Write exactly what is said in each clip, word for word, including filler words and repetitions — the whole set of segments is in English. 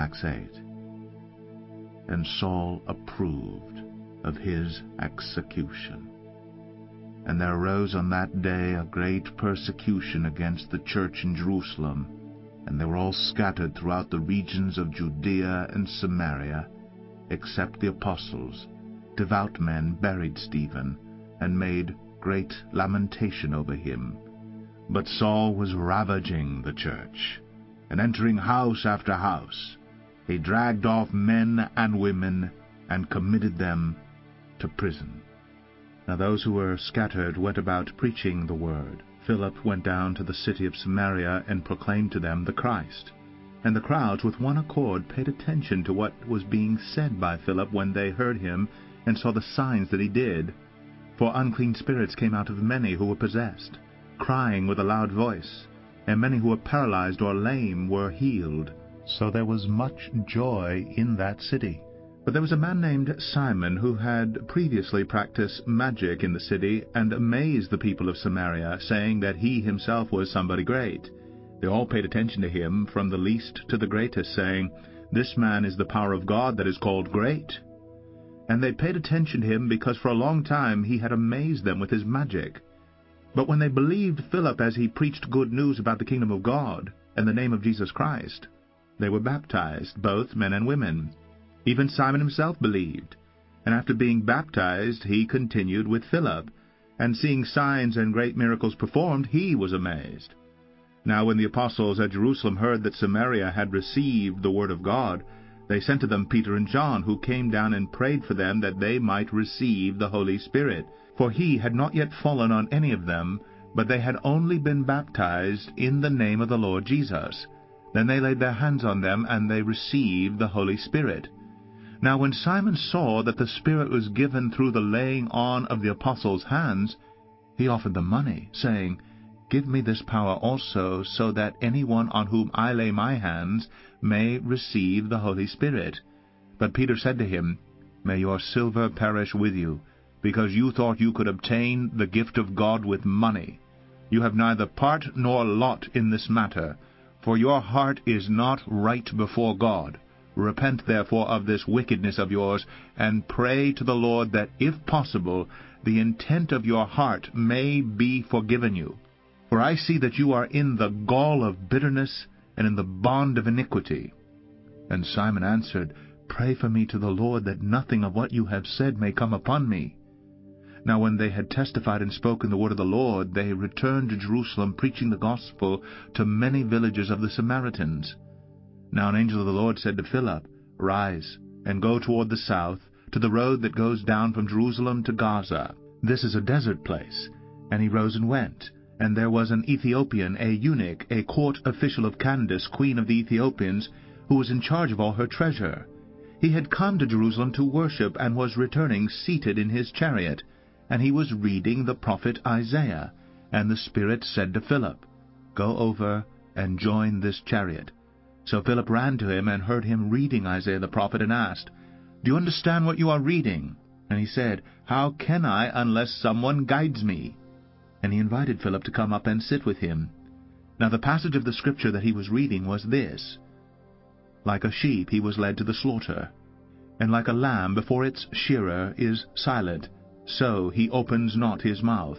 Acts eight. And Saul approved of his execution. And there arose on that day a great persecution against the church in Jerusalem, and they were all scattered throughout the regions of Judea and Samaria, except the apostles. Devout men buried Stephen, and made great lamentation over him. But Saul was ravaging the church, and entering house after house, he dragged off men and women, and committed them to prison. Now those who were scattered went about preaching the word. Philip went down to the city of Samaria, and proclaimed to them the Christ. And the crowds with one accord paid attention to what was being said by Philip when they heard him, and saw the signs that he did. For unclean spirits came out of many who were possessed, crying with a loud voice, and many who were paralyzed or lame were healed. So there was much joy in that city. But there was a man named Simon, who had previously practiced magic in the city, and amazed the people of Samaria, saying that he himself was somebody great. They all paid attention to him, from the least to the greatest, saying, "This man is the power of God that is called great." And they paid attention to him because for a long time he had amazed them with his magic. But when they believed Philip as he preached good news about the kingdom of God and the name of Jesus Christ, they were baptized, both men and women. Even Simon himself believed, and after being baptized he continued with Philip, and seeing signs and great miracles performed, he was amazed. Now when the apostles at Jerusalem heard that Samaria had received the word of God, they sent to them Peter and John, who came down and prayed for them that they might receive the Holy Spirit. For he had not yet fallen on any of them, but they had only been baptized in the name of the Lord Jesus. Then they laid their hands on them, and they received the Holy Spirit. Now when Simon saw that the Spirit was given through the laying on of the apostles' hands, he offered them money, saying, "Give me this power also, so that any one on whom I lay my hands may receive the Holy Spirit." But Peter said to him, "May your silver perish with you, because you thought you could obtain the gift of God with money. You have neither part nor lot in this matter, for your heart is not right before God. Repent therefore of this wickedness of yours, and pray to the Lord that, if possible, the intent of your heart may be forgiven you. For I see that you are in the gall of bitterness and in the bond of iniquity." And Simon answered, "Pray for me to the Lord, that nothing of what you have said may come upon me." Now when they had testified and spoken the word of the Lord, they returned to Jerusalem, preaching the gospel to many villages of the Samaritans. Now an angel of the Lord said to Philip, "Rise, and go toward the south, to the road that goes down from Jerusalem to Gaza. This is a desert place." And he rose and went. And there was an Ethiopian, a eunuch, a court official of Candace, queen of the Ethiopians, who was in charge of all her treasure. He had come to Jerusalem to worship, and was returning seated in his chariot. And he was reading the prophet Isaiah. And the Spirit said to Philip, "Go over and join this chariot." So Philip ran to him, and heard him reading Isaiah the prophet, and asked, "Do you understand what you are reading?" And he said, "How can I, unless someone guides me?" And he invited Philip to come up and sit with him. Now the passage of the scripture that he was reading was this: "Like a sheep he was led to the slaughter, and like a lamb before its shearer is silent, so he opens not his mouth.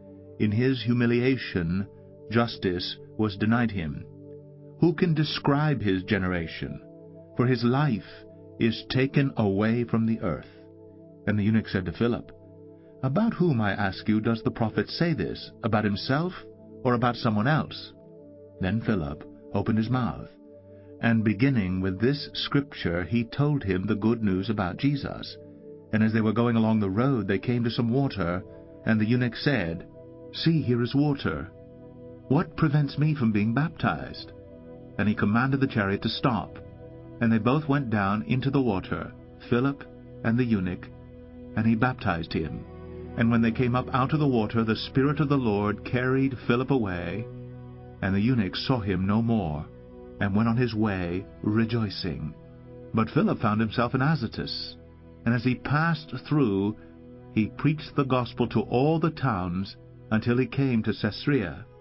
In his humiliation justice was denied him. Who can describe his generation? For his life is taken away from the earth." And the eunuch said to Philip, "About whom, I ask you, does the prophet say this? About himself, or about someone else?" Then Philip opened his mouth, and beginning with this scripture, he told him the good news about Jesus. And as they were going along the road, they came to some water, and the eunuch said, "See, here is water. What prevents me from being baptized?" And he commanded the chariot to stop. And they both went down into the water, Philip and the eunuch, and he baptized him. And when they came up out of the water, the Spirit of the Lord carried Philip away, and the eunuch saw him no more, and went on his way rejoicing. But Philip found himself in Azotus, and as he passed through, he preached the gospel to all the towns until he came to Caesarea.